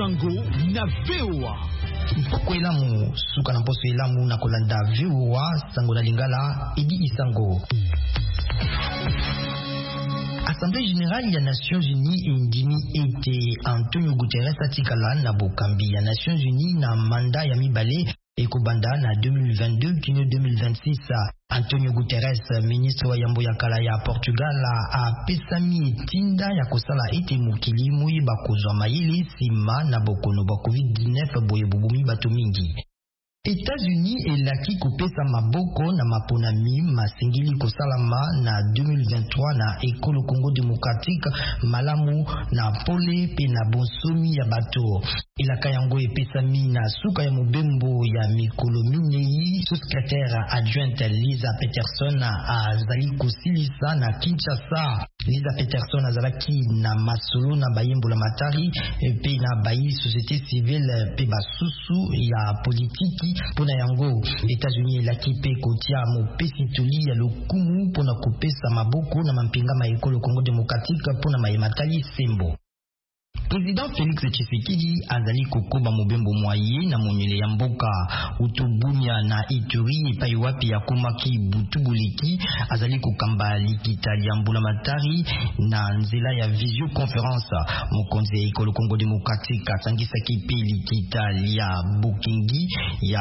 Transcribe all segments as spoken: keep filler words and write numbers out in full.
Isango na V O A. Mpoko elamu suka na poso elamu na kolanda V O A sango na lingala Edi Isango. Assemblée générale des Nations Unies indimi ete Antonio Guterres atikala na bokambi ya Nations Unies na manda ya mibale ekobanda na deux mille vingt-deux kino deux mille vingt-six. Antonio Guterres, ministre wa yambo ya kala ya Portugal, a pesami tinda ya kosala ete mokili mui bakozwa mayele sima na bokono ba covid dix-neuf boye bubumi bato mingi. États-Unis elaki kopesa maboko na maponami masingili kosalama na deux mille vingt-trois na ekolo Congo démocratique malamu na pole pe na bonsomi ya bato. Ilaka yango epesami na suka ya mobembo ya mikolo minei. Secrétaire adjointe Lisa Peterson azali kosilisa na Kinshasa. Lisa Peterson azalaki na masolo na bayembo la matari pe na bayi société civile pe basusu ya politiki. Pona yango États-Unis elaki pe kotia mopesi toli ya lokumu pona kopesa maboko na mampinga ma ekolo Congo démocratique pona mayematali sembo. Président Félix Tshisekedi azali kokoba mobembo mwaye na monyele ya mboka utubunya na Ituri epai wapi ya komaki butubuliki azali kokamba likita ya mbula matari na nzela ya visio conference. Mokonzi ya ekolo Congo démocratique atangisaki pe likita ya Bukingi ya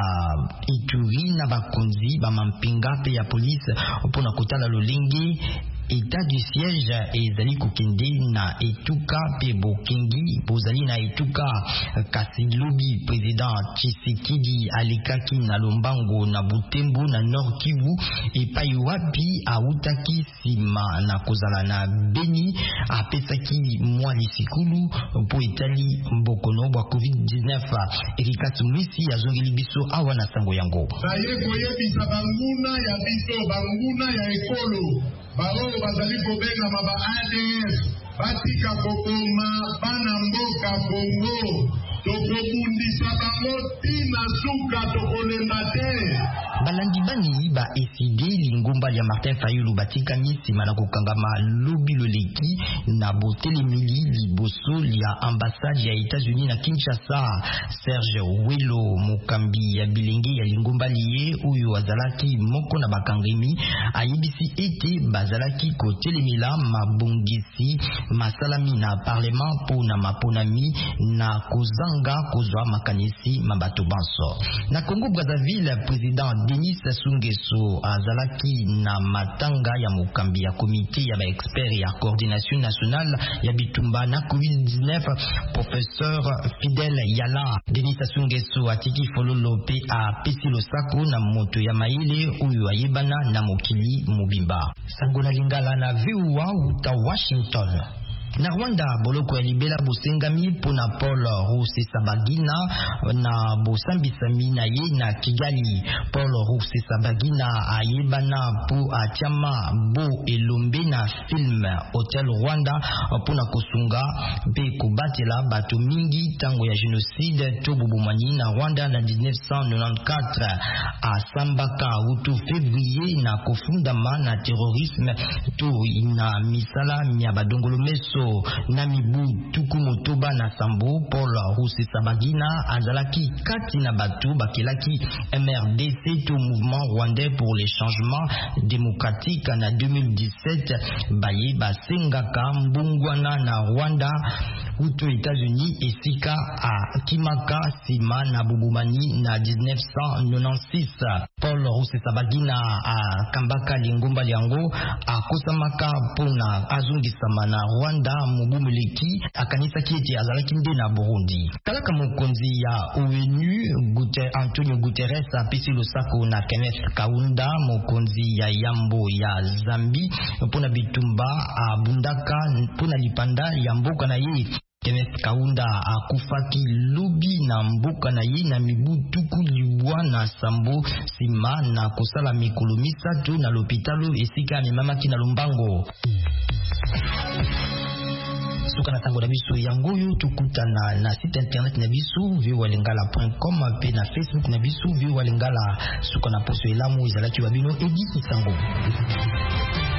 Ituri na bakonzi ba mampinga pe ya police pona kotala lolenge état du siège ezali kokende na etuka pe bokengi bozali na etuka kasi lobi président Tshisekedi alikaki na Lombango na Butembo na Nord Kivu epai wapi autaki sima na kozala na Beni apesaki mwa lisikulu po etali mbokono bwa covid dix-neuf. Erikatu mwisi azongeli biso awa na sango yango baye koyebisa banguna ya biso banguna ya ekolo bao bazali kobenga maba A D F batika kokoma bana mboka Kongo tokobundisa bango tina suka tokolemba te. balandi bani ba eside lingomba ya Martin Fayulu batika nisima na kokangama lobi loleki na botele mili liboso ya ambassade ya États-Unis na Kinshasa. Serge Welo mokambi ya bilenge ya lingomba liye uyo azalaki moko na bakangemi ayebisi ete bazalaki kotelemela mabongisi masalami na parlement po na maponami na kozanga kozwa makanisi mabato banso. Na Congo Brazzaville, président Denis Sassou Nguesso azalaki na matanga ya mokambi ya komite ya ba expert ya coordination nationale ya bitumba na covid dix-neuf. Professeur Fidel Yala Denis Sassou Nguesso atiki fololo pe a pesi losako na moto ya maile uyu ayebana na mokili mobimba. Sango na lingala na V O A uta Washington. Na Rwanda, boloko ya libela bosengami pona Paul Rusesabagina na bosambisami na ye na Kigali. Paul Rusesabagina ayebana po atiama bo elombe na film Hotel Rwanda pona kosunga pe kobatela bato mingi tango ya genocide to bobomani na Rwanda na dix-neuf cent quatre-vingt-quatorze. Asambaka utu février na kofundama na terrorisme to ina misala mya badongolo meso na mibu tuku motoba na sambo. Paul Rusesabagina azalaki kati na batu bakelaki M R D C to mouvement rwandais pour les changements démocratiques na deux mille dix-sept. Baye basengaka mbungwana na Rwanda uto États-Unis esika a kimaka sima na bubumani na dix-neuf cent quatre-vingt-six. Paul Rusesabagina a kambaka lingomba liango akosamaka pona azungisama na Rwanda mubumuleki akanisa kieti azalaki nde na Burundi. Kalaka mokonzi ya O N U Gute, Antonio Guterres apesi losako na Kenneth Kaunda mokonzi ya yambo ya Zambi pona bitumba abundaka pona lipanda ya mboka na ye. Kenneth Kaunda akufaki lobi na mboka na ye na mibu tuku libwa na sambo sima na kosala mikolo misato na lopitalo esika amemamaki na Lombango. Suka na tango na biso yangoyo tukutana na site internet na biso v o a lingala point com pe na Facebook na biso v o a lingala. Suka na poso elamu izalaki wabino Edi Isango.